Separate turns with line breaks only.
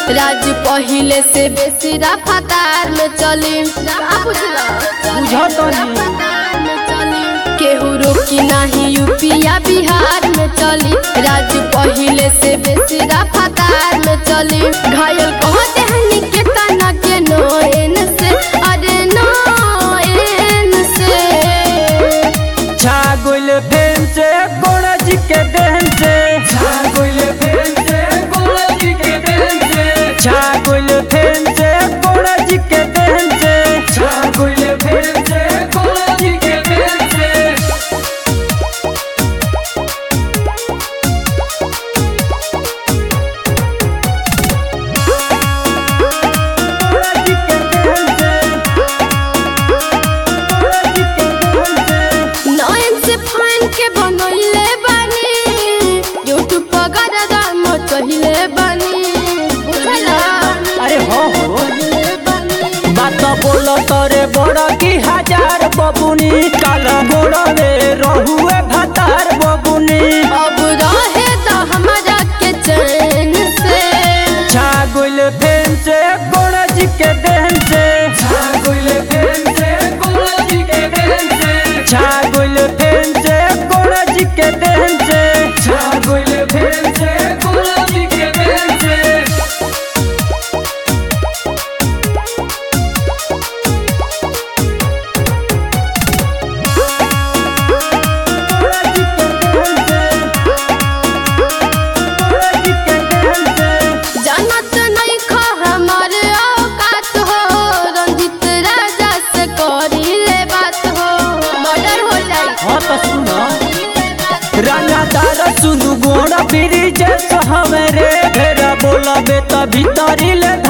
राज पहिले से बेसी रफ्तार में चली केहू रोकी नहीं यूपिया बिहार में चली राज पहिले से बेसी रफ्तार में चली घायल कहते हैं के तना के नोएन से अरे नोएन से
छागुल फेन से गोड़ा जी के देहन से छागुल फेन से गोड़ा जी के देहन से छागुल फेन से गोड़ा जी के देहन से छागुल फेन से गोड़ा जी के देहन से
के बनइले बानी यूट्यूब पर गरदा मचहिले बानी बुझला
अरे हो बात बोल तोरे बड़ा की हजार बबुनी काला गोड़ा रे रहुए भतार बबुनी
अब रहे तो हमारा के चैन से
छागुल फेन से गोड़ा जी के देहन से छागुल फेन से गोड़ा जी के देहन से छागुल फेन से गोड़ा जी के देहन से छागुल फेन से गोड़ा जी के देहन से
जानत नहीं खा हमारे औकात हो रंजित राजा से करी ले बात हो मर्डर हो जाए
हाँ तो सुनो रंगादार सुनु गोड़ा ब्रिज हमें रे भेरा बोला बेता भीतरी ले